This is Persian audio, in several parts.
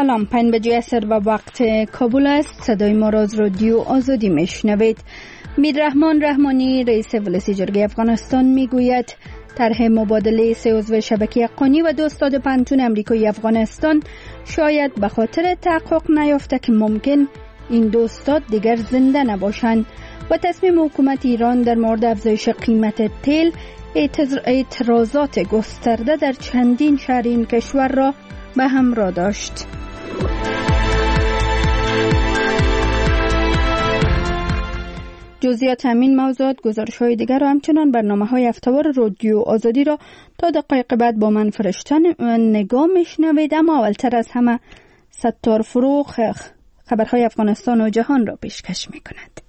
سلام، 5 بجه عصر و وقت کابل است. صدای ما را از رادیو آزادی میشنوید. میررحمان رحمانی رئیس ولسی جرگه افغانستان میگوید طرح مبادله 3 عضو شبکه حقانی و 2 استاد پانتون امریکایی افغانستان شاید به خاطر تحقق نیافته که ممکن این 2 استاد دیگر زنده نباشند و تصمیم حکومت ایران در مورد افزایش قیمت تیل اعتراضات گسترده در چندین شهر این کشور را به همراه داشت. جزئیات همین موضوعات، گزارش‌های دیگر و همچنان برنامه‌های هفته‌وار رادیو آزادی را تا دقایق بعد با من فرشتن نگاه میشنوید. اما اولتر از همه ستار فروغ خبرهای افغانستان و جهان را پیشکش می‌کند.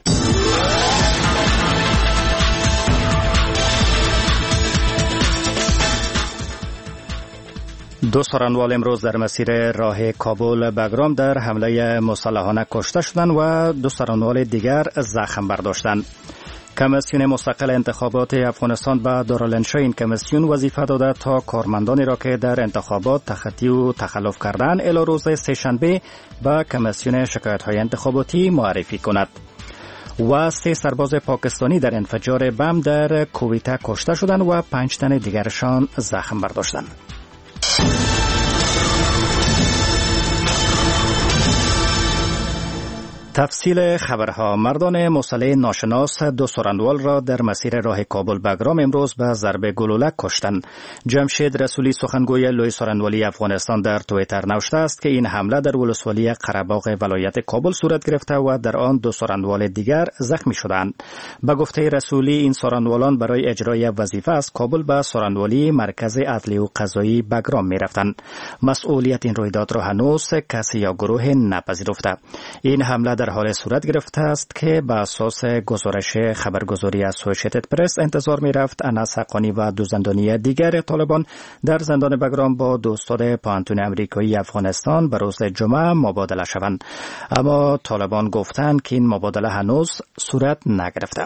دو سارنوال امروز در مسیر راه کابل بگرام در حمله مسلحانه کشته شدند و 2 سارنوال دیگر زخم برداشتند. کمیسیون مستقل انتخابات افغانستان به دارالانشا این کمیسیون وظیفه داده تا کارمندانی را که در انتخابات تخطی و تخلف کردند الی روز سه‌شنبه به کمیسیون شکایت‌های انتخاباتی معرفی کند. و 3 سرباز پاکستانی در انفجار بم در کویته کشته شدند و 5 تن دیگرشان زخم برداشتند. تفصیل خبرها. مردان مسلح ناشناس 2 سارنوال را در مسیر راه کابل بگرام امروز به ضرب گلوله کشتند. جمشید رسولی سخنگوی لوی سارنوالی افغانستان در توییتر نوشته است که این حمله در ولسوالی قره‌باغ ولایت کابل صورت گرفته و در آن 2 سارنوال دیگر زخمی شدند. به گفته رسولی این سارنوالان برای اجرای وظیفه از کابل به سارنوالی مرکز عدلی و قضایی بگرام می‌رفتند. مسئولیت این رویداد را هنوز کسی یا گروه نپذیرفته. این حمله در حال صورت گرفته است که به اساس گزارش خبرگزاری اسوسییتد پرس انتظار می رفت انس حقانی و 2 زندانی دیگر طالبان در زندان بگرام با 2 استاد پانتون امریکایی افغانستان به روز جمعه مبادله شوند، اما طالبان گفتند که این مبادله هنوز صورت نگرفته.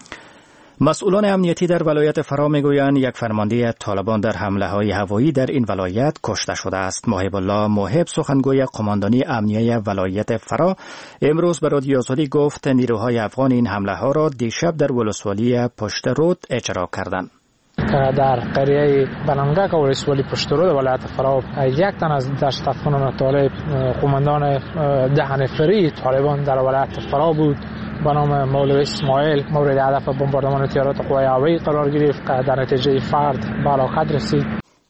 مسئولان امنیتی در ولایت فرا میگویند یک فرمانده طالبان در حمله‌های هوایی در این ولایت کشته شده است. محب الله محب سخنگوی قماندانی امنیه ولایت فرا امروز به رادیو آزادی گفت نیروهای افغان این حمله‌ها را دیشب در ولسوالی پشت رود اجرا کردند. در قریه بلنگک ولسوالی پشت رود ولایت فرا 1 تن از دشت افغانان طالب قماندان 10 نفری طالبان در ولایت فرا بود به نام مولوی اسماعیل مورد هدف بمباردمان تیارات قوای هوایی قرار گرفت که در نتیجه فرد به هلاکت رسید.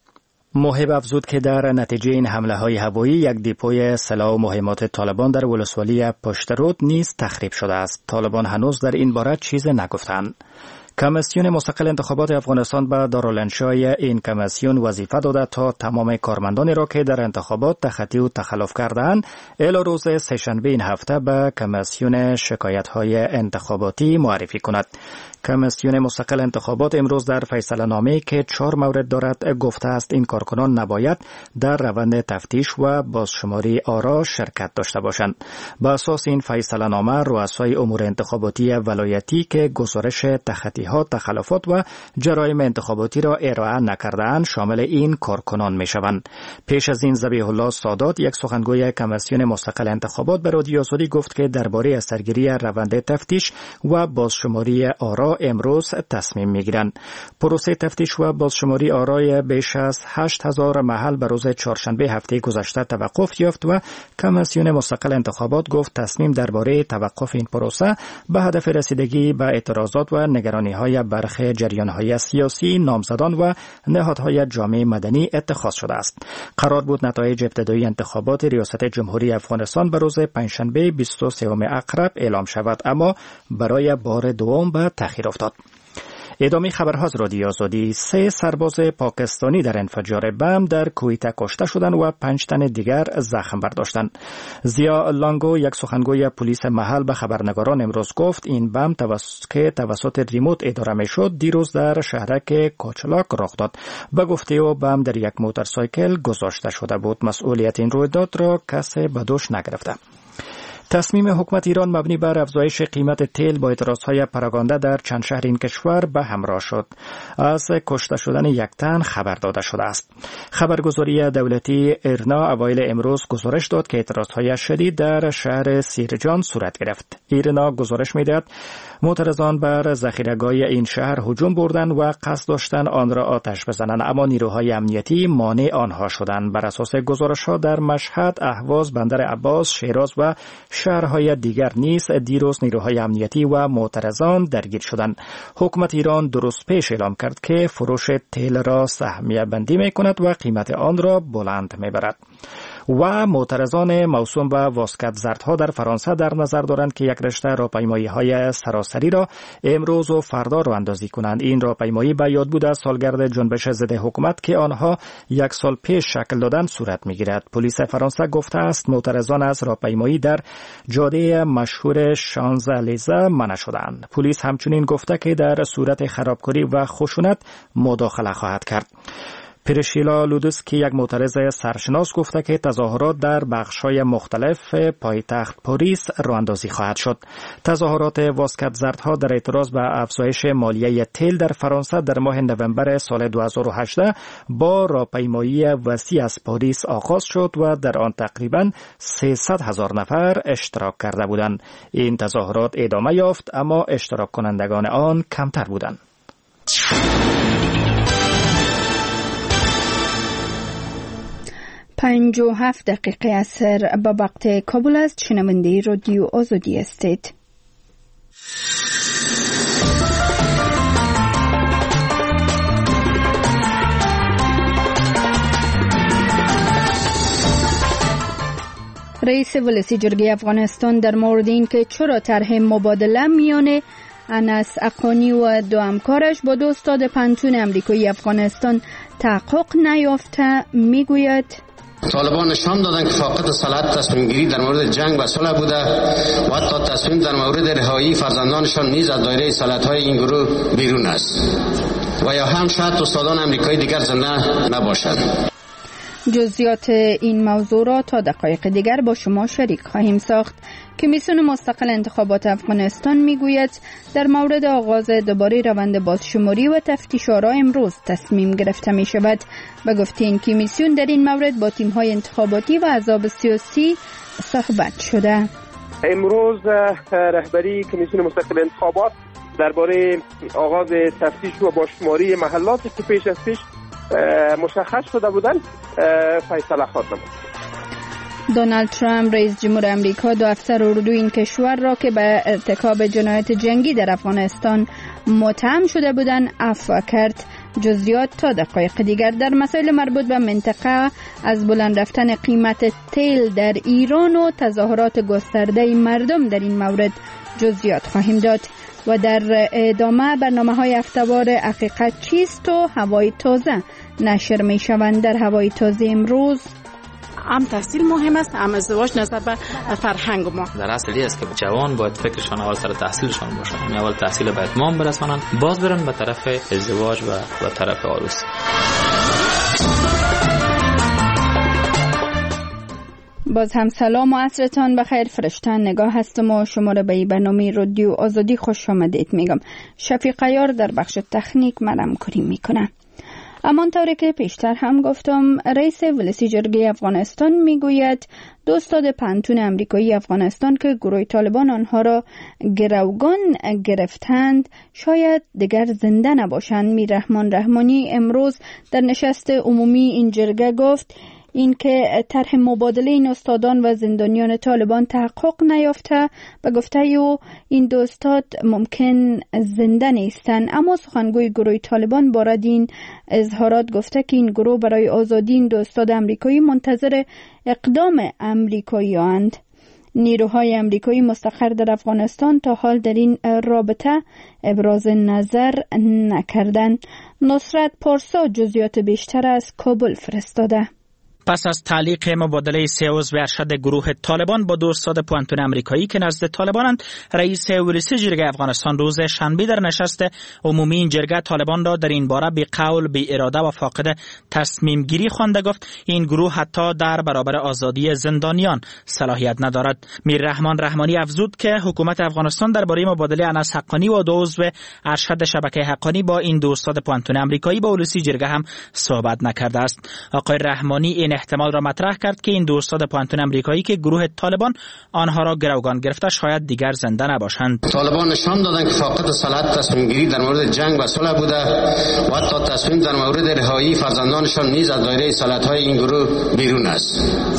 محب افزود که در نتیجه این حمله های هوایی یک دیپوی سلاح و مهمات طالبان در ولسوالی پشت رود نیز تخریب شده است. طالبان هنوز در این باره چیزی نگفتند. کمیسیون مستقل انتخابات افغانستان به دارالانشای این کمیسیون وظیفه داده تا تمام کارمندانی را که در انتخابات تخطی و تخلف کردند الی روز سه‌شنبه این هفته به کمیسیون شکایت‌های انتخاباتی معرفی کند. کمیسیون مستقل انتخابات امروز در فیصله نامه‌ای که 4 مورد دارد گفته است این کارکنان نباید در روند تفتیش و بازشماری آرا شرکت داشته باشند. با اساس این فیصله نامه رؤسای امور انتخاباتی ولایتی که گزارش تخطی‌ها، تخلفات و جرایم انتخاباتی را ارائه نکرده‌اند شامل این کارکنان می‌شوند. پیش از این ذبیح الله سادات یک سخنگوی کمیسیون مستقل انتخابات به رادیو آزادی گفت که درباره سرگیری روند تفتیش و بازشماری آرا امروز تصمیم میگیرند. پروسه تفتیش و بازشماری آرای بیش از 8000 محل به روز چهارشنبه هفته گذشته توقف یافت و کمیسیون مستقل انتخابات گفت تصمیم درباره توقف این پروسه به هدف رسیدگی به اعتراضات و نگرانی‌های برخی جریان‌های سیاسی، نامزدان و نهادهای جامعه مدنی اتخاذ شده است. قرار بود نتایج ابتدایی انتخابات ریاست جمهوری افغانستان به روز پنجشنبه 23 اکرب اعلام شود، اما برای بار دوم به تأخیر افتاد. ادامه خبرها از رادیو آزادی. 3 سرباز پاکستانی در انفجار بم در کویته کشته شدند و 5 تن دیگر زخم برداشتند. زیا لانگو یک سخنگوی پلیس محل به خبرنگاران امروز گفت این بم توسط ریموت اداره میشد دیروز در شهرک کوچلاک رخ داد. به گفته او بم در یک موتورسایکل گذاشته شده بود. مسئولیت این رویداد را کسی به دوش نگرفته. تصمیم حکومت ایران مبنی بر افزایش قیمت تیل با اعتراضهای پراگنده در چند شهر این کشور به همراه شد. از کشته شدن یک تن خبر داده شده است. خبرگزاری دولتی ایرنا اوایل امروز گزارش داد که اعتراضهای شدید در شهر سیرجان صورت گرفت. ایرنا گزارش می‌دهد معترضان بر ذخیره‌گاه این شهر هجوم بردند و قصد داشتند آن را آتش بزنند، اما نیروهای امنیتی مانع آنها شدند. بر اساس گزارش‌ها در مشهد، اهواز، بندر عباس، شیراز و شهرهای دیگر نیز دیروز نیروهای امنیتی و معترضان درگیر شدند. حکومت ایران درست پیش اعلام کرد که فروش تیل را سهمیه بندی می‌کند و قیمت آن را بلند می‌برد. و معترضان موسوم به واسکت زردها در فرانسه در نظر دارند که یک رشته راهپیمایی‌های سراسری را امروز و فردا راه اندازی کنند. این راهپیمایی به یاد بود از سالگرد جنبش ضد حکومت که آنها یک سال پیش شکل دادن صورت می‌گیرد. پلیس فرانسه گفته است معترضان از راهپیمایی در جاده مشهور شانزلیزه منع شدند. پلیس همچنین گفته که در صورت خرابکاری و خشونت مداخله خواهد کرد. پرشیلا لودسکی یک معترض سرشناس گفته که تظاهرات در بخش‌های مختلف پایتخت پاریس راه‌اندازی خواهد شد. تظاهرات واسکت زردها در اعتراض به افزایش مالیه تیل در فرانسه در ماه نوامبر سال 2018 با راهپیمایی وسیع از پاریس آغاز شد و در آن تقریباً 300,000 نفر اشتراک کرده بودند. این تظاهرات ادامه یافت اما اشتراک کنندگان آن کمتر بودند. 57 دقیقه اثر به وقت کابل است. شنونده رادیو آزادی استید. رئیس ولسی جرگه افغانستان در مورد این که چرا طرح مبادله میان انس اقانی و دو همکارش با دو استاد پنتون امریکایی افغانستان تحقق نیافته میگوید طالبان نشان دادند که فاقد صلاحیت تصمیم گیری در مورد جنگ و صلح بوده و حتی تصمیم در مورد رهایی فرزندانشان نیز از دایره صلاحیت‌های این گروه بیرون است و یا هم شاید استادان امریکایی دیگر زنده نباشند. جزئیات این موضوع را تا دقایق دیگر با شما شریک خواهیم ساخت. کمیسیون مستقل انتخابات افغانستان میگوید در مورد آغاز دوباره روند بازشماری و تفتیش آرا امروز تصمیم گرفته می شود. به گفته این کمیسیون در این مورد با تیم‌های انتخاباتی و احزاب سیاسی صحبت شده. امروز رهبری کمیسیون مستقل انتخابات درباره آغاز تفتیش و بازشماری محلاتی که پیش از پیش مشخص شده بودند فیصله خواهد نمود. دونالد ترامپ رئیس جمهور امریکا دو افسر اردوی این کشور را که به ارتکاب جنایت جنگی در افغانستان متهم شده بودند عفو کرد. جزئیات تا دقایق دیگر. در مسائل مربوط به منطقه از بلند رفتن قیمت تیل در ایران و تظاهرات گسترده مردم در این مورد جزئیات خواهیم داد و در ادامه برنامه‌های هفته‌وار حقیقت چیست و هوای تازه نشر می‌شوند. در هوای تازه امروز هم تحصیل مهم است، هم ازدواج نظر به فرهنگ ما. در اصلی است که جوان باید فکرشان اول سر تحصیلشان باشه، یعنی اول تحصیل به اتمام برسانن، باز برن به طرف ازدواج و طرف عروسی. باز هم سلام و عصرتان بخیر. فرشتن نگاه هستم و شما را به این برنامه رادیو آزادی خوش آمدید میگم. شفیق عیار در بخش تکنیک منم کاری میکنه. اما طوری که پیشتر هم گفتم رئیس ولسی جرگه افغانستان میگوید دو استاد پنتون امریکایی افغانستان که گروه طالبان آنها را گروگان گرفتند شاید دیگر زنده نباشند. میررحمان رحمانی امروز در نشست عمومی این جرگه گفت این که طرح مبادله این استادان و زندانیان طالبان تحقق نیافته و گفته او این دو استاد ممکن زنده نیستند. اما سخنگوی گروه طالبان بارد این اظهارات گفته که این گروه برای آزادی این دو استاد امریکایی منتظر اقدام امریکایی‌اند. نیروهای امریکایی مستقر در افغانستان تا حال در این رابطه ابراز نظر نکردند. نصرت پارسا جزئیات بیشتر از کابل فرستاده. پس از تعلیق مبادله 3 عضو ارشد گروه طالبان با 2 استاد پوانتون امریکایی که نزد طالبانند، رئیس ولسی جرگه افغانستان روز شنبه در نشست عمومی این جرگه طالبان را در این باره بی قول، بی اراده و فاقد تصمیم گیری خوانده. گفت این گروه حتی در برابر آزادی زندانیان صلاحیت ندارد. میررحمان رحمانی افزود که حکومت افغانستان درباره مبادله انس حقانی و 2 عضو ارشد شبکه حقانی با این 2 استاد پوانتون امریکایی با ولسی جرگه هم صحبت نکرده است. آقای رحمانی این احتمال را مطرح کرد که این 2 استاد پوانتون امریکایی که گروه طالبان آنها را گروگان گرفته شاید دیگر زنده نباشند. طالبان نشان دادند که فاقد صلاحیت تصمیم گیری در مورد جنگ و صلح بوده و حتی تصمیم در مورد رهایی فرزندانشان نیز از دایره صلاحیت‌های این گروه بیرون است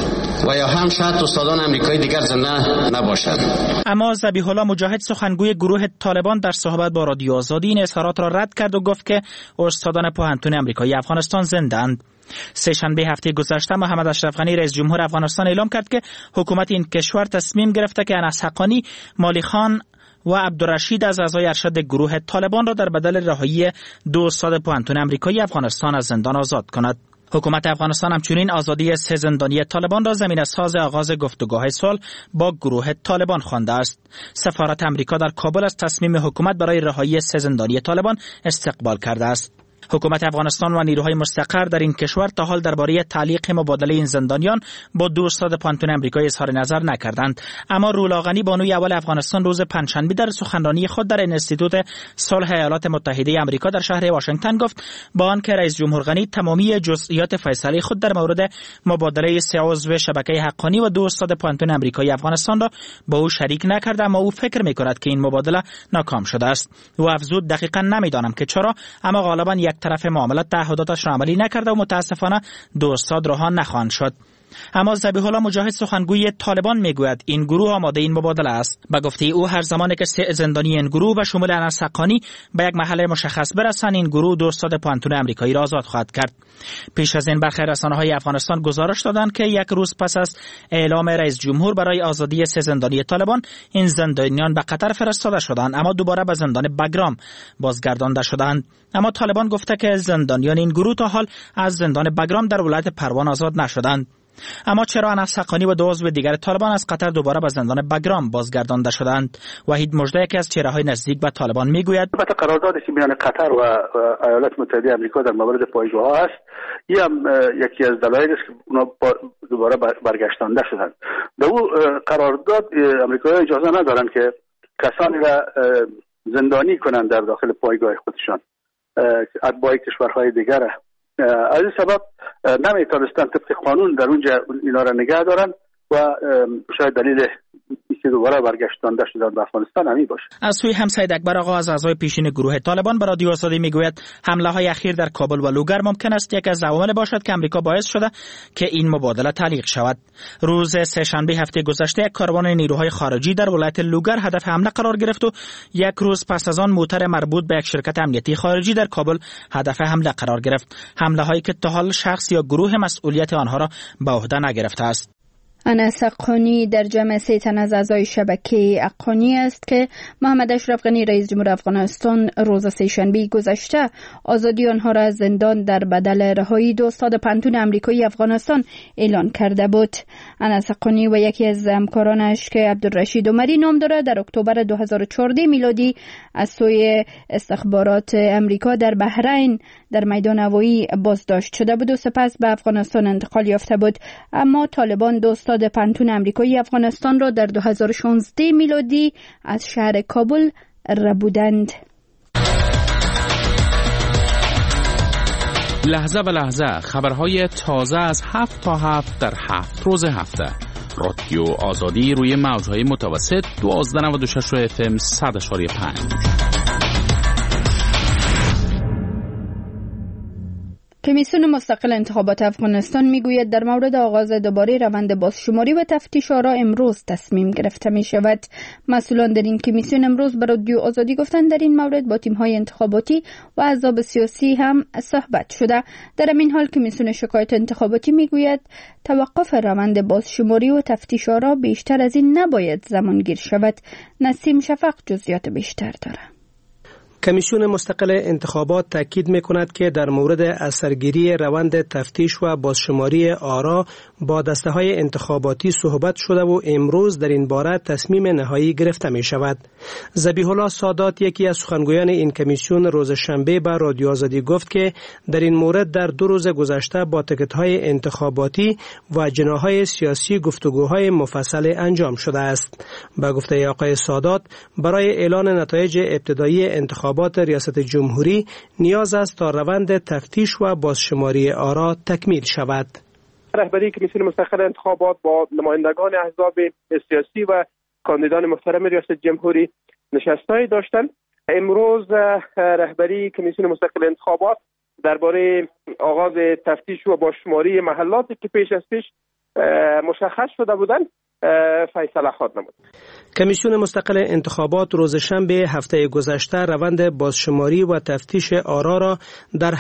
و یا هم شاید استادان امریکایی دیگر زنده نباشند. اما ذبیح الله مجاهد سخنگوی گروه طالبان در صحبت با رادیو آزادی این اظهارات را رد کرد و گفت که استادان پوهنتون امریکایی افغانستان زنده‌اند. سه‌شنبه هفته گذشته محمد اشرف غنی رئیس جمهور افغانستان اعلام کرد که حکومت این کشور تصمیم گرفته که انس حقانی، مالی خان و عبدالرشید از اعضای ارشد گروه طالبان را در بدل رهایی 2 استاد پوهنتون امریکایی افغانستان از زندان آزاد کند. حکومت افغانستان همچنین آزادی 3 زندانی طالبان را زمینه ساز آغاز گفتگوهای صلح با گروه طالبان خوانده است. سفارت امریکا در کابل از تصمیم حکومت برای رهایی 3 زندانی طالبان استقبال کرده است. حکومت افغانستان و نیروهای مستقر در این کشور تا حال درباره تعلیق مبادله این زندانیان با 2 استاد پوانتون امریکایی اظهار نظر نکردند. اما رولا غنی بانوی اول افغانستان روز پنجشنبه در سخنرانی خود در انستیتوت صلح ایالات متحده آمریکا در شهر واشنگتن گفت با آنکه رئیس جمهور غنی تمامی جزئیات فیصله خود در مورد مبادله 3 عضو شبکه حقانی و 2 استاد پوانتون امریکایی افغانستان را با او شریک نکرده، اما او فکر می‌کند که این مبادله ناکام شده است. او افزود دقیقاً نمی‌دانم که چرا، اما غالباً یک طرف معاملات تعهداتش را عملی نکرده و متاسفانه 2 استاد رها نخواهند شد. اما ذبیح الله مجاهد سخنگوی طالبان میگوید این گروه آماده این مبادله است. به گفته او هر زمانی که 3 زندانی این گروه و شمول انس حقانی به یک محل مشخص برسند، این گروه 2 استاد پوانتون امریکایی را آزاد خواهد کرد. پیش از این برخی رسانه‌های افغانستان گزارش دادند که 1 روز پس از اعلام رئیس جمهور برای آزادی 3 زندانی طالبان، این زندانیان به قطر فرستاده شدند اما دوباره به زندان بگرام بازگردانده شدند. اما طالبان گفته که زندانیان این گروه تا حال از زندان بگرام در ولایت پروان آزاد نشدند. اما چرا انس حقانی و 2 عضو دیگر طالبان از قطر دوباره به زندان بگرام بازگردانده شدند؟ وحید مژده که از چهره‌های نزدیک به طالبان میگوید البته قراردادی که میان قطر و ایالات متحده آمریکا در مورد پایگاه ها است، این هم یکی از دلایل است که اونا دوباره برگشتانده شدند. به او قرارداد امریکایی‌ها اجازه ندارند که کسانی را زندانی کنند در داخل پایگاه خودشان، اتباع کشورهای دیگر. از این سبب نمیتونستن طبق قانون در اونجا اینا را نگه دارن و شاید دلیل که دوباره برگشتانده شدن به افغانستان همین باشه. از سوی هم سید اکبر آقا از اعضای پیشین گروه طالبان به رادیو آزادی میگوید حمله های اخیر در کابل و لوگر ممکن است یک از عوامل باشد که امریکا باعث شده که این مبادله تعلیق شود. روز سه‌شنبه هفته گذشته یک کاروان نیروهای خارجی در ولایت لوگر هدف حمله قرار گرفت و 1 روز پس از آن موتر مربوط به یک شرکت امنیتی خارجی در کابل هدف حمله قرار گرفت. حمله هایی که تا حال شخص یا گروه مسئولیت آنها را به عهده نگرفته است. انس حقانی در جمع 3 تن از اعضای شبکه حقانی است که محمد اشرف غنی رئیس جمهور افغانستان روز سه‌شنبه گذشته آزادی آنها را از زندان در بدل رهایی 2 استاد پوانتون امریکایی افغانستان اعلان کرده بود. انس حقانی و یکی از همکارانش که عبدالرشید عمری نام دارد در اکتبر 2014 میلادی از سوی استخبارات امریکا در بحرین در میدان هوایی بازداشت شده بود و سپس به افغانستان انتقال یافته بود. اما طالبان 2 استاد پوانتون امریکایی افغانستان را در 2016 میلادی از شهر کابل ربودند. لحظه به لحظه خبرهای تازه از 7 تا 7 در 7 روز هفته. رادیو آزادی روی موجهای متوسط 1296 FM 100.5. کمیسیون مستقل انتخابات افغانستان میگوید در مورد آغاز دوباره روند بازشماری و تفتیش آرا امروز تصمیم گرفته می شود. مسئولان در این کمیسیون امروز به رادیو آزادی گفتند در این مورد با تیم‌های انتخاباتی و احزاب سیاسی هم صحبت شده. در این حال کمیسیون شکایت انتخاباتی میگوید توقف روند بازشماری و تفتیش آرا بیشتر از این نباید زمانگیر شود. نسیم شفق جزئیات بیشتر دارد. کمیسیون مستقل انتخابات تاکید می‌کند که در مورد اثرگیری روند تفتیش و بازشماری آرا با دسته‌های انتخاباتی صحبت شده و امروز در این باره تصمیم نهایی گرفته می‌شود. ذبیح الله سادات یکی از سخنگویان این کمیسیون روز شنبه به رادیو آزادی گفت که در این مورد در 2 روز گذشته با تکت‌های انتخاباتی و جناح‌های سیاسی گفتگوهای مفصل انجام شده است. با گفته آقای سادات برای اعلان نتایج ابتدایی انتخابات ریاست جمهوری نیاز است تا روند تفتیش و بازشماری آرا تکمیل شود. رهبری کمیسیون مستقل انتخابات با نمایندگان احزاب سیاسی و کاندیدان محترم ریاست جمهوری نشسته‌ای داشتند. امروز رهبری کمیسیون مستقل انتخابات درباره آغاز تفتیش و بازشماری محلاتی که پیش از پیش مشخص شده بودند فیصله خواهد نمود. کمیسیون مستقل انتخابات روز شنبه هفته گذشته روند بازشماری و تفتیش آرا را در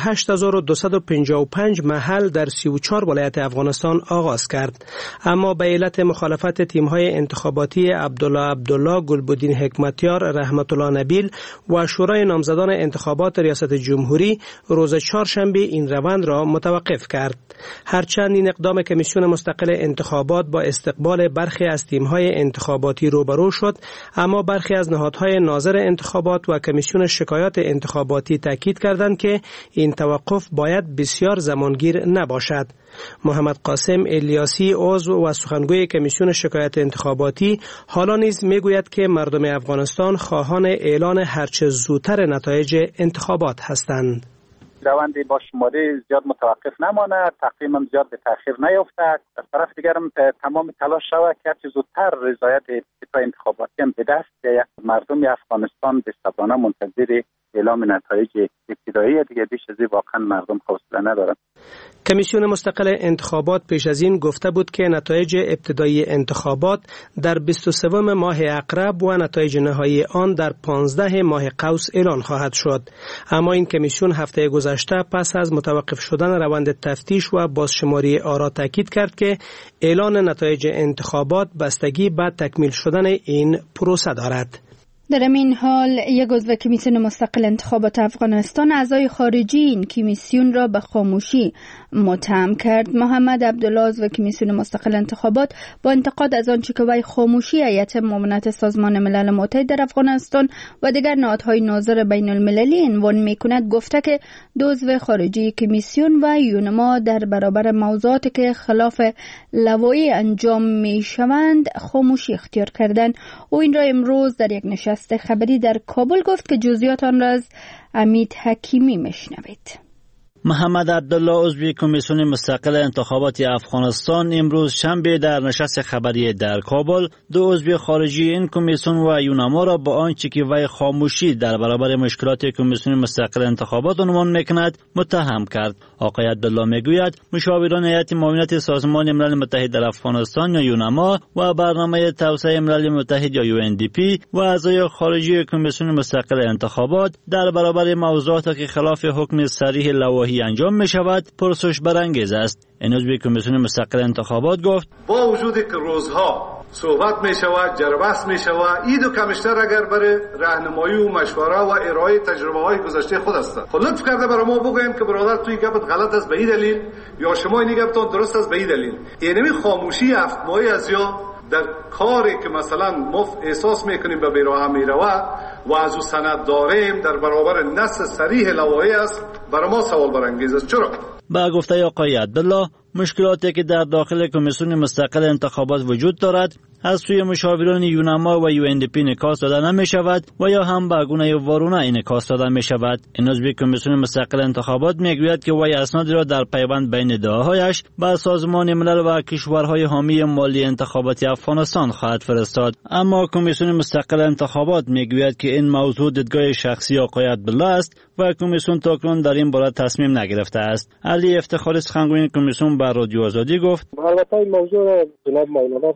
8255 محل در 34 ولایت افغانستان آغاز کرد. اما به علت مخالفت تیم‌های انتخاباتی عبدالله گلبدین حکمتیار، رحمت الله نبیل و شورای نامزدان انتخابات ریاست جمهوری روز چهارشنبه این روند را متوقف کرد. هرچند این اقدام کمیسیون مستقل انتخابات با استقبال برخی از تیم‌های انتخاباتی روبرو شد، اما برخی از نهادهای ناظر انتخابات و کمیسیون شکایات انتخاباتی تاکید کردند که این توقف باید بسیار زمانگیر نباشد. محمد قاسم الیاسی عضو و سخنگوی کمیسیون شکایات انتخاباتی حالا نیز میگوید که مردم افغانستان خواهان اعلان هرچه زودتر نتایج انتخابات هستند. روند بازشماری زیاد متوقف نماند، تقویم هم زیاد به تأخیر نیفتد. از طرف دیگر هم تمام تلاش شود که هرچه زودتر رضایت ابتدای انتخاباتی هم به دست بیاید. مردم افغانستان به صبرانه منتظر اعلام نتایج ابتدایی دیگه، بیش از این واقعا مردم حوصله ندارند. کمیسیون مستقل انتخابات پیش از این گفته بود که نتایج ابتدایی انتخابات در 23 ماه عقرب و نتایج نهایی آن در 15 ماه قوس اعلان خواهد شد. اما این کمیسیون هفته گذشته پس از متوقف شدن روند تفتیش و بازشماری آرا تاکید کرد که اعلان نتایج انتخابات بستگی به تکمیل شدن این پروسه دارد. در این حال یک عضو کمیسیون مستقل انتخابات افغانستان اعضای خارجی این کمیسیون را به خاموشی متهم کرد. محمد عبدالله عضو کمیسیون مستقل انتخابات با انتقاد از آنچه که وی خاموشی هیئت معاونت سازمان ملل متحد در افغانستان و دیگر نهادهای ناظر بین المللی عنوان می‌کند گفته که 2 عضو خارجی کمیسیون و یونما در برابر موضوعاتی که خلاف لوایح انجام می‌شوند خاموشی اختیار کردند. او این را امروز در یک نشست خبری در کابل گفت که جزئیات آن را از امید حکیمی میشنوید. محمد عبدالله عضو کمیسیون مستقل انتخابات افغانستان امروز شنبه در نشست خبری در کابل 2 عضو خارجی این کمیسیون و یونما را با آنچه که وی خاموشی در برابر مشکلات کمیسیون مستقل انتخابات عنوان میکند متهم کرد. آقای عبدالله میگوید مشاوران هیئت معاونت سازمان ملل متحد در افغانستان یا یونما و برنامه توسعه ملل متحد یا UNDP و اعضای خارجی کمیسیون مستقل انتخابات در برابر موضوعاتی که خلاف حکم صریح لوایح انجام می شود پرسش برانگیز است. این عضو کمیسیون مستقل انتخابات گفت با وجودی که روزها صحبت می شود، جربحث می شود، این دو کمیشنر اگر برای راهنمایی و مشوره و ارائه تجربه های گذشته خود هستند، خب لطف کرده برای ما بگوین که برادر توی گپت غلط است به این دلیل یا شما این گپتون درست است به این دلیل. اینمی خاموشی 7 ماهی از یا در کاری که مثلا ما احساس میکنیم به بیراه میروه و از او سند داریم در برابر نص صریح لوایح است برای ما سوال برانگیز است. چرا؟ با گفته آقای عبدالله مشکلاتی که در داخل کمیسیون مستقل انتخابات وجود دارد از سوی مشاوران یونما و UNDP نکاس داده نمی شود و یا هم به گونه وارونه این نکاس داده می شود. این عضو کمیسیون مستقل انتخابات می گوید که وی اسنادی را در پیوند بین ادعاهایش به سازمان ملل و کشورهای حامی مالی انتخاباتی افغانستان خواهد فرستاد. اما کمیسیون مستقل انتخابات می گوید که این موضوع دیدگاه شخصی آقای عبدالله است و کمیسیون تاکنون در این باره تصمیم نگرفته است. علی افتخاری سخنگوی کمیسیون به رادیو آزادی گفت البته این موضوع جناب معاونت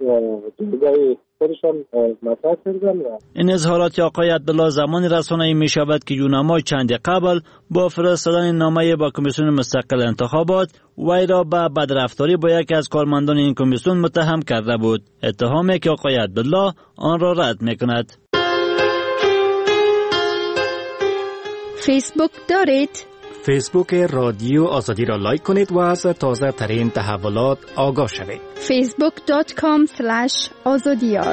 دیدگاه خودشان مطرح کردن. این اظهارات آقای عبدالله زمانی رسانه‌ای می شود که یونما چند قبل با فرستادن نامه با کمیسیون مستقل انتخابات وی را به بدرفتاری با یکی از کارمندان این کمیسیون متهم کرده بود، اتهامی که آقای عبدالله آن را رد می کند. فیسبوک دارید؟ فیسبوک رادیو آزادی را لایک کنید و از تازه ترین تحولات آگاه شوید. facebook.com/azadiyar.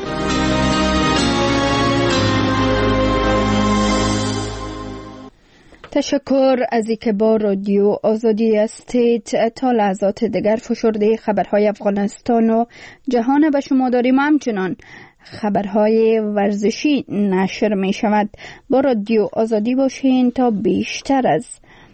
تشکر از اینکه با رادیو آزادی هستید. تا لحظات دیگر فشرده خبرهای افغانستان و جهان به شما داریم. همچنان خبرهای ورزشی نشر می شود. با رادیو آزادی باشین تا بیشتر از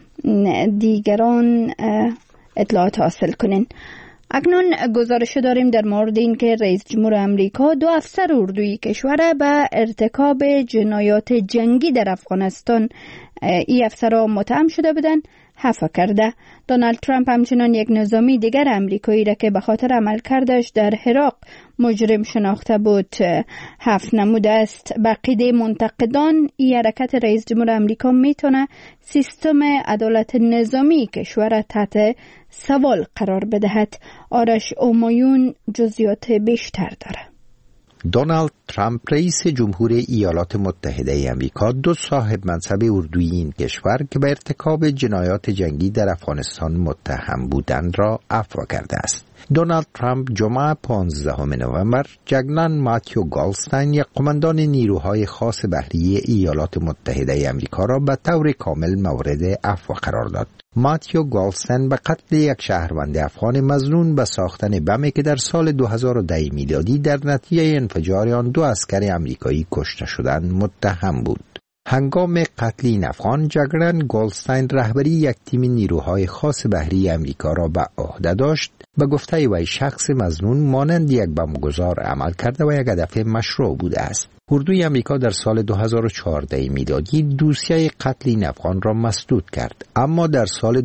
دیگران اطلاعات حاصل کنین. اکنون گزارش داریم در مورد اینکه رئیس جمهور امریکا 2 افسر اردوی کشور به ارتکاب جنایات جنگی در افغانستان این افسرها متهم شده بودند عفو کرده. دونالد ترامپ همچنان یک نظامی دیگر امریکایی را که به خاطر عملکردش در عراق مجرم شناخته بود عفو نموده است. به عقیده منتقدان این حرکت رئیس جمهور امریکا میتونه سیستم عدالت نظامی کشور تحت سوال قرار بدهد. آرش اومایون جزئیات بیشتر داره. دونالد ترامپ رئیس جمهور ایالات متحده آمریکا 2 صاحب منصب اردوی این کشور که به ارتکاب جنایات جنگی در افغانستان متهم بودند را عفو کرده است. دونالد ترامپ جمعه 15 نوامبر جگنان ماتیو گالستاین یک قماندان نیروهای خاص بحری ایالات متحده آمریکا را به طور کامل مورد عفو قرار داد. ماتیو گالستاین به قتل یک شهروند افغان مظنون به ساختن بمی که در سال 2010 میلادی در نتیجه انفجار آن 2 عسکر آمریکایی کشته شدند متهم بود. هنگام قتل این افغان جگرن گالستاین رهبری یک تیم نیروهای خاص بحری آمریکا را به عهده داشت. به گفته وی شخص مظنون مانند یک بمبگذار عمل کرده و یک هدف مشروع بوده است. اردوی آمریکا در سال 2014 میلادی دوسیه قتل این افغان را مسدود کرد، اما در سال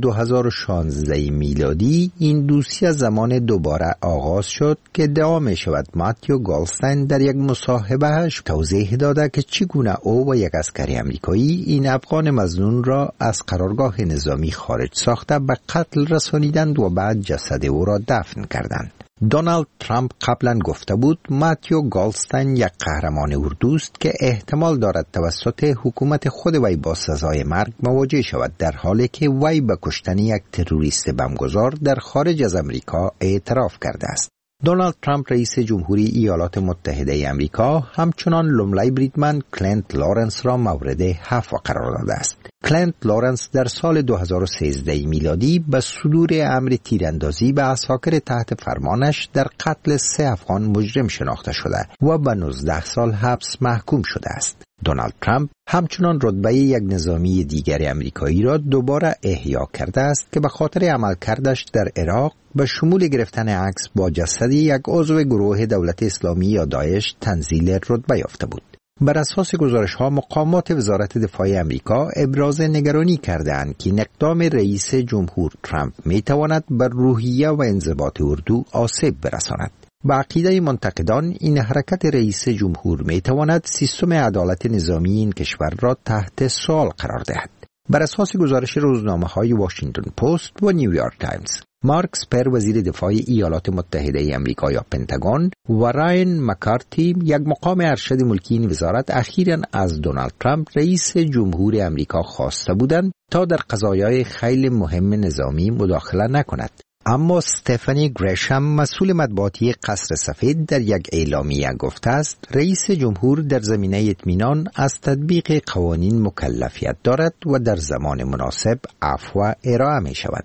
2016 میلادی این دوسیه زمان دوباره آغاز شد که ادعا می شود ماتیو گالستاین در یک مصاحبهش توضیح داده که چگونه او و یک عسکر آمریکایی این افغان مظنون را از قرارگاه نظامی خارج ساخته به قتل رسانیدند و بعد جسد او را دفن کردند. دونالد ترامپ قبلا گفته بود ماتیو گالستاین یک قهرمان اردوست که احتمال دارد توسط حکومت خود وی با سزای مرگ مواجه شود، در حالی که وی به کشتن یک تروریست بمبگذار در خارج از امریکا اعتراف کرده است. دونالد ترامپ رئیس جمهوری ایالات متحده آمریکا همچنان لومړی بریدمن کلینت لارنس را مورد عفو قرار داده است. کلینت لارنس در سال 2013 میلادی به صدور امر تیراندازی به عساکر تحت فرمانش در قتل 3 افغان مجرم شناخته شده و به 19 سال حبس محکوم شده است. دونالد ترامپ همچنان رتبه یک نظامی دیگر آمریکایی را دوباره احیا کرده است که به خاطر عملکردش در عراق به شمول گرفتن عکس با جسد یک عضو گروه دولت اسلامی یا داعش تنزیل رتبه یافته بود. بر اساس گزارش‌ها مقامات وزارت دفاع آمریکا ابراز نگرانی کردند که اقدام رئیس جمهور ترامپ می‌تواند بر روحیه و انضباط اردو آسیب برساند. به عقیده منتقدان این حرکت رئیس جمهور می‌تواند سیستم عدالت نظامی این کشور را تحت سوال قرار دهد. بر اساس گزارش روزنامه‌های واشنگتن پست و نیویورک تایمز، مارک اسپر وزیر دفاع ایالات متحده آمریکا یا پنتاگون و راین مکارتی یک مقام ارشد ملکی این وزارت اخیراً از دونالد ترامپ رئیس جمهور آمریکا خواسته بودند تا در قضایای خیلی مهم نظامی مداخله نکند. اما استفانی گریشم مسئول مطبوعاتی قصر سفید در یک اعلامیه گفته است رئیس جمهور در زمینه اطمینان از تطبیق قوانین مکلفیت دارد و در زمان مناسب عفو ارائه می شود.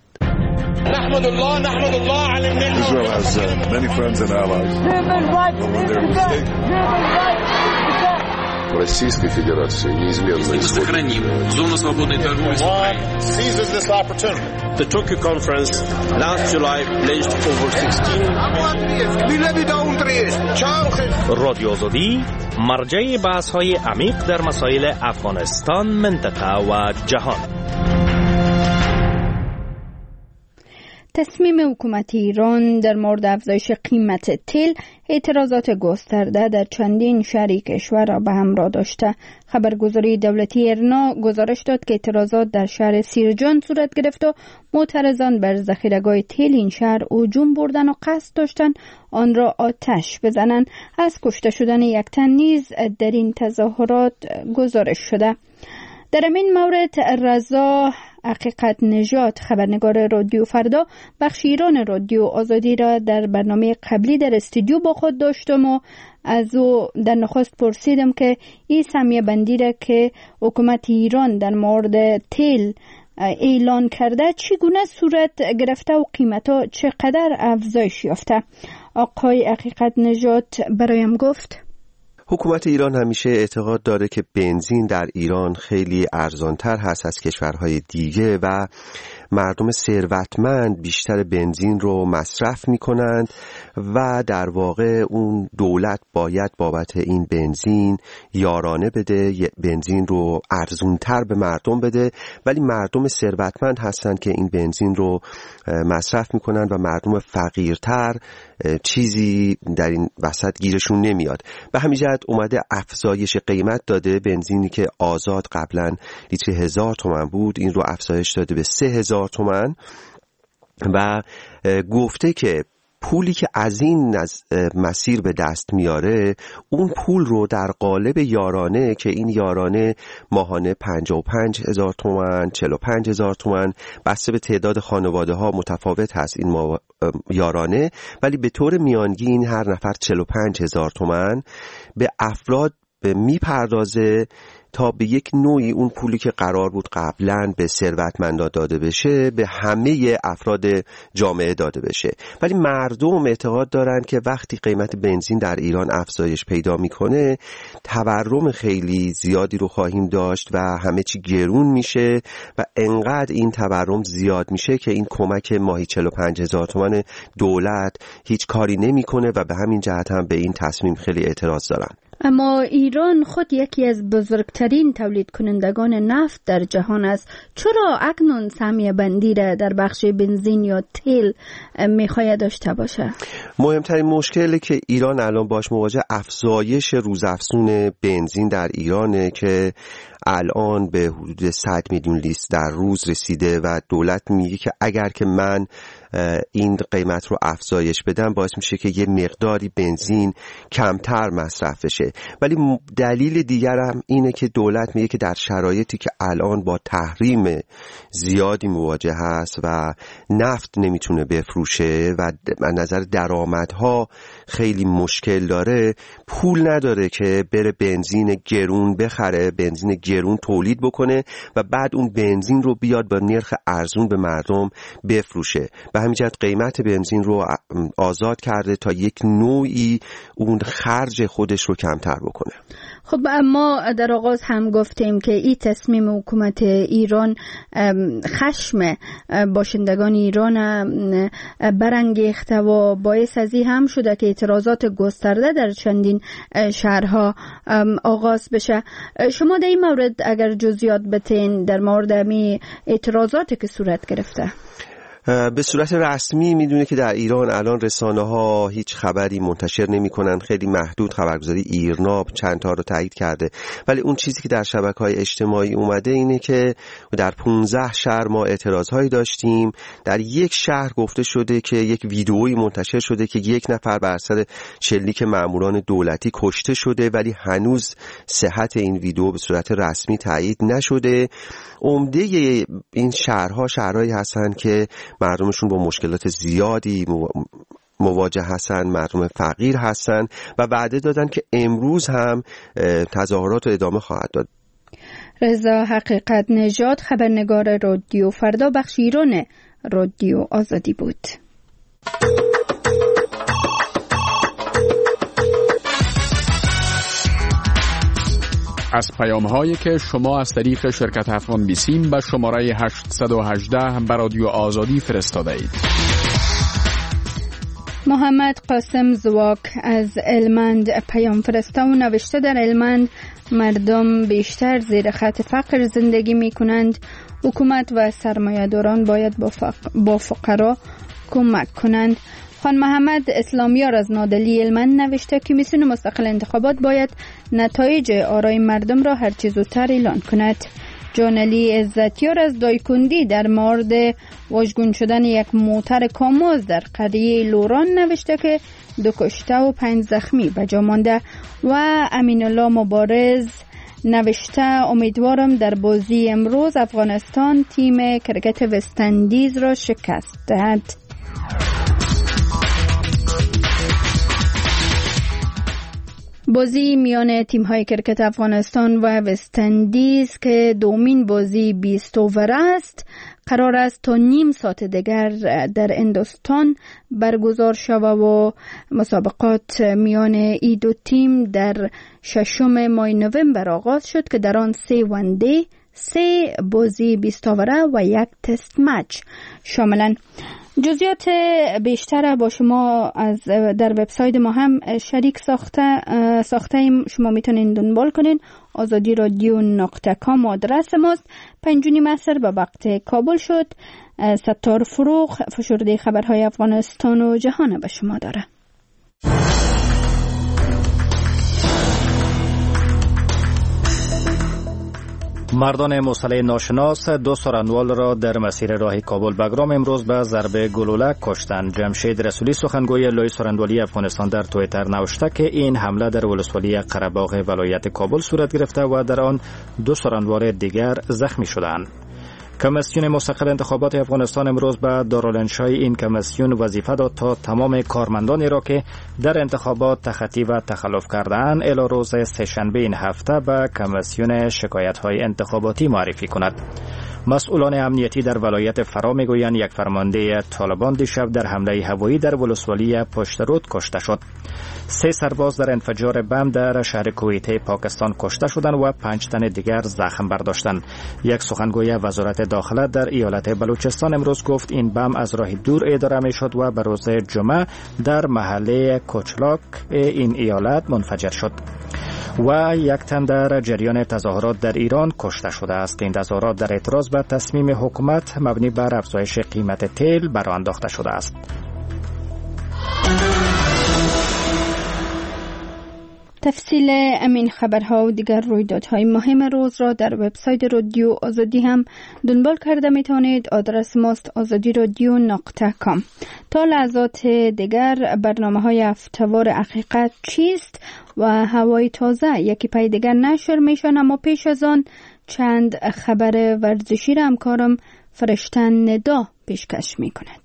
نحمد الله على النعمة. Israel has many friends and allies. Российской Федерации неизменно исходит. Сохраним зону свободной торговли с Украиной. Seizes this opportunity. The Tokyo conference last July pledged over 16. رادیو آزادی مرجع بحث‌های عمیق در مسائل افغانستان، منطقه و جهان. تصمیم حکومت ایران در مورد افزایش قیمت تیل اعتراضات گسترده در چندین شهری کشور را به همراه داشته. خبرگزاری دولتی ایرنا گزارش داد که اعتراضات در شهر سیرجان صورت گرفت و معترضان بر ذخیره‌گاه تیل این شهر هجوم بردن و قصد داشتند آن را آتش بزنند. از کشته شدن یک تن نیز در این تظاهرات گزارش شده. در این مورد رضا حقیقت نژاد خبرنگار رادیو فردا بخش ایران رادیو آزادی را در برنامه قبلی در استودیو با خود داشتم و از او در نخست پرسیدم که این سهمیه بندی را که حکومت ایران در مورد تیل اعلان کرده چگونه صورت گرفته و قیمتا چقدر افزایش یافته. آقای حقیقت نژاد برایم گفت حکومت ایران همیشه اعتقاد داره که بنزین در ایران خیلی ارزانتر هست از کشورهای دیگه و مردم ثروتمند بیشتر بنزین رو مصرف میکنند و در واقع اون دولت باید بابت این بنزین یارانه بده، بنزین رو ارزونتر به مردم بده، ولی مردم ثروتمند هستند که این بنزین رو مصرف میکنن و مردم فقیرتر چیزی در این وسط گیرشون نمیاد. به همین جهت اومده افزایش قیمت داده. بنزینی که آزاد قبلا لیتر 1000 تومان بود این رو افزایش داده به 3000 تومان و گفته که پولی که از این مسیر به دست میاره اون پول رو در قالب یارانه که این یارانه ماهانه 55,000 تومان 45,000 تومان بسته به تعداد خانواده ها متفاوت هست این یارانه، ولی به طور میانگین هر نفر 45,000 تومان به افراد میپردازه تا به یک نوعی اون پولی که قرار بود قبلا به ثروتمندان داده بشه به همه افراد جامعه داده بشه. ولی مردم اعتقاد دارن که وقتی قیمت بنزین در ایران افزایش پیدا میکنه تورم خیلی زیادی رو خواهیم داشت و همه چی گرون میشه و انقدر این تورم زیاد میشه که این کمک ماهی 45,000 تومان دولت هیچ کاری نمیکنه و به همین جهت هم به این تصمیم خیلی اعتراض دارن. اما ایران خود یکی از بزرگترین تولید کنندگان نفت در جهان است. چرا اکنون سهمیه بندی را در بخش بنزین یا تیل میخواهد داشته باشه؟ مهمترین مشکلی که ایران الان باش مواجه افزایش روزافزون بنزین در ایرانه که الان به حدود 100 میلیون لیتر در روز رسیده و دولت میگه که اگر که من این قیمت رو افزایش بدم باعث میشه که یه مقداری بنزین کمتر مصرف بشه. ولی دلیل دیگر هم اینه که دولت میگه که در شرایطی که الان با تحریم زیادی مواجه هست و نفت نمیتونه بفروشه و از نظر درآمدها خیلی مشکل داره، پول نداره که بره بنزین گرون بخره، بنزین گرون تولید بکنه و بعد اون بنزین رو بیاد با نرخ ارزون به مردم بفروشه. به همین جهت قیمت بنزین رو آزاد کرده تا یک نوعی اون خرج خودش رو کمتر بکنه. خب ما در آغاز هم گفتیم که این تصمیم حکومت ایران خشم باشندگان ایران برانگیخته و باعث از این هم شده که اعتراضات گسترده در چندین شهرها آغاز بشه. شما در این مورد اگر جزئیات بتین در مورد امی اعتراضاتی که صورت گرفته؟ به صورت رسمی میدونه که در ایران الان رسانه ها هیچ خبری منتشر نمی کنن، خیلی محدود خبرگزاری ایرنا چند تا رو تایید کرده، ولی اون چیزی که در شبکه‌های اجتماعی اومده اینه که در 15 شهر ما اعتراضهایی داشتیم. در یک شهر گفته شده که یک ویدئویی منتشر شده که یک نفر بر اثر شلیک ماموران دولتی کشته شده، ولی هنوز صحت این ویدئو به صورت رسمی تایید نشده. عمده این شهرها شهرهایی هستن که مردمشون با مشکلات زیادی مواجه هستن، مردم فقیر هستن و وعده دادن که امروز هم تظاهرات رو ادامه خواهد داد. رضا حقیقت نژاد خبرنگار رادیو فردا بخش ایران رادیو آزادی بود. از پیام‌هایی که شما از طریق شرکت افغان بیسیم به شماره 818 به رادیو آزادی فرستاده اید. محمد قاسم زواک از المند پیام فرسته و نوشته در المند مردم بیشتر زیر خط فقر زندگی می کنند. حکومت و سرمایه‌داران باید با فقرا کمک کنند. خان محمد اسلامیار از نادلی المند نوشته که کمیسیون مستقل انتخابات باید نتایج آرای مردم را هرچه زودتر اعلان کند. جان علی عزتیار از دایکندی در مورد واژگون شدن یک موتر کاموز در قریه لوران نوشته که 2 کشته و 5 زخمی به جا مانده. و امین الله مبارز نوشته امیدوارم در بازی امروز افغانستان تیم کرکت وستندیز را شکست دهد. بازی میان تیم‌های کرکت افغانستان و وستندیز که دومین بازی 20 اوور است قرار است تا نیم ساعت دیگر در هندوستان برگزار شود و مسابقات میان این دو تیم در 6 ماه نوامبر آغاز شد که در آن 3 وندی، 3 بازی 20 اوره و 1 تست مچ شاملند. جزئیات بیشتر با شما در وبسایت ما هم شریک ساخته شما میتونین دنبال کنین. azadi.radio.com آدرس ماست. 5 عصر به وقت کابل شد. ستار فروغ فشرده خبرهای افغانستان و جهان به شما داره. مردان مسلح ناشناس 2 سارنوال را در مسیر راه کابل بگرام امروز به ضربه گلوله کشتند. جمشید رسولی سخنگوی لوی سارنوالی افغانستان در توییتر نوشته که این حمله در ولسوالی قره‌باغ ولایت کابل صورت گرفته و در آن 2 سارنوال دیگر زخمی شدند. کمیسیون مستقل انتخابات افغانستان امروز به دارالانشای این کمیسیون وظیفه داد تا تمام کارمندانی را که در انتخابات تخطی و تخلف کرده‌اند الی روز سه‌شنبه این هفته به کمیسیون شکایت‌های انتخاباتی معرفی کند. مسئولان امنیتی در ولایت فرا میگویند یک فرمانده طالبان دیشب در حمله هوایی در ولسوالی پشترود کشته شد. 3 سرباز در انفجار بم در شهر کویته پاکستان کشته شدند و 5 تن دیگر زخم برداشتند. یک سخنگوی وزارت داخله در ایالت بلوچستان امروز گفت این بم از راه دور اداره می شد و به روز جمعه در محله کوچلاک این ایالت منفجر شد. و 1 تن در جریان تظاهرات در ایران کشته شده است. این تظاهرات در اعتراض به تصمیم حکومت مبنی بر افزایش قیمت تیل برآورده انداخته شده است. تفصیل امین خبرها و دیگر رویدادهای مهم روز را در وبسایت رادیو آزادی هم دنبال کرده میتونید. آدرس ماست azadi.radio.com. تا لحظات دیگر برنامه‌های هفته‌وار حقیقت چیست و هوای تازه یکی پای دیگر نشر میشن، اما پیش از آن چند خبر ورزشی را همکارم فرشتن ندا پیشکش میکند.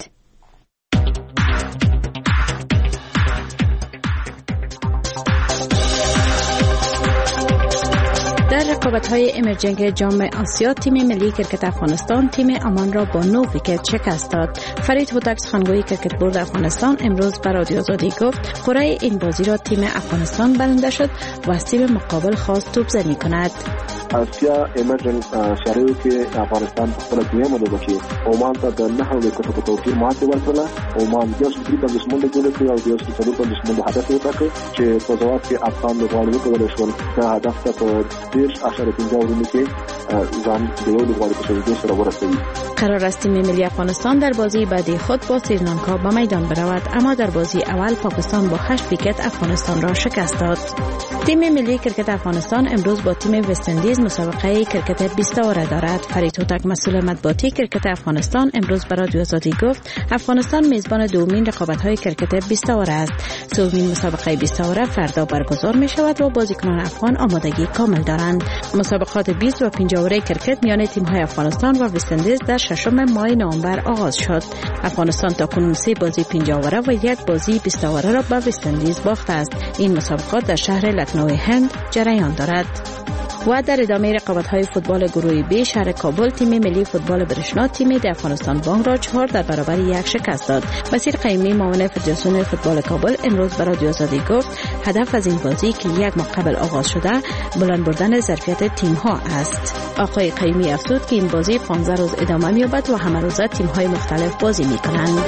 در رقابت‌های امرجنگ جام آسیا تیم ملی کرکت افغانستان تیم عمان را با 9 ویکت شکست داد. فرید هوتک سخنگوی کرکت بورد افغانستان امروز به رادیو آزادی گفت قرعه این بازی را تیم افغانستان برنده شد و از تیم مقابل خواست توپزنی کند. آسیا امرجنگ شرایطی افغانستان خپل تیم مده چې عمان ته د 9 ویکټو په توپیر ماتې ورکړه. عمان د 3 منډه جوړه کړې او د 3 منډه هدف وټاکه چې په جواب کې افغان لوبغاړي وکړل شول. دا هدف ته په 10.15 اورونو کې ځان د یو لوبغاړي په شدت سره ورسوي. قرار است تیم ملی افغانستان در بازی بعدی خود با سریلانکا به میدان برود، اما در بازی اول پاکستان با 8 ویکت افغانستان را شکست داد. تیم ملی کرکت افغانستان امروز با تیم وستندیز مسابقه کرکت 20 اوره دارد. فرید هوتک مسئول مطبوعاتی کرکت افغانستان امروز به رادیو آزادی گفت افغانستان میزبان دومین رقابت‌های کرکت 20 اوره است. سومین مسابقه 20 اوره فردا برگزار می شود و بازیکنان افغان آمادگی کامل دارند. مسابقات 20 و 50 اوره کرکت میان تیم‌های افغانستان و وستندیز در 6 ماه نوامبر آغاز شد. افغانستان تاکنون 3 بازی 50 اوره و 1 بازی 20 اوره را به وستندیز باخته است. این مسابقات در شهر لکنو هند جریان دارد. و در ادامه رقابت‌های فوتبال گروه بی شهر کابل تیم ملی فوتبال برشنا تیم د افغانستان بانک را 4 در برابر 1 شکست داد. وزیر قیمی معاون فدراسیون فوتبال کابل امروز به رادیو آزادی گفت هدف از این بازی که 1 ماه قبل آغاز شده بلند بردن ظرفیت تیم‌ها است. آقای قیمی افزود که این بازی 15 روز ادامه می‌یابد و همه روزه تیم‌های مختلف بازی می‌کنند.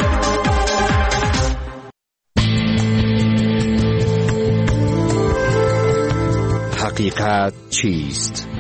حقیقت چیست؟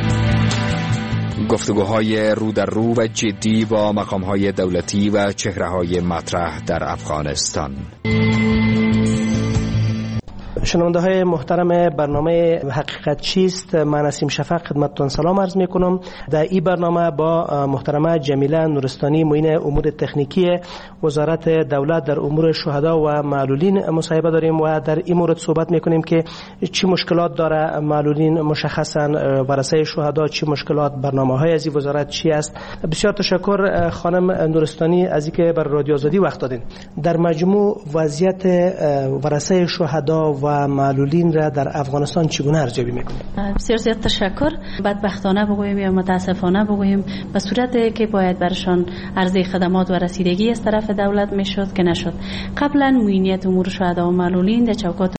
گفتگوهای رو در رو و جدی با مقام‌های دولتی و چهره‌های مطرح در افغانستان. شنونده های محترم برنامه حقیقت چیست، من نسیم شفق خدمتتون سلام عرض می کنم. در این برنامه با محترمه جمیله نورستانی معین امور تکنیکی وزارت دولت در امور شهدا و معلولین مصاحبه داریم و در این مورد صحبت می کنیم که چی مشکلات داره معلولین، مشخصا ورثه شهدا چی مشکلات، برنامه‌های از این وزارت چی است. بسیار تشکر خانم نورستانی از اینکه بر رادیو آزادی وقت دادین. در مجموع وضعیت ورثه شهدا و معلولین را در افغانستان چگونه ارزیابی میکنید؟ بسیار زیاد تشکر. بدبختانه بگوییم یا متاسفانه بگوییم به صورتی که باید برشان عرضه خدمات و رسیدگی از طرف دولت میشد که نشد. قبلا معینیت امور شهدا و معلولین در چوکات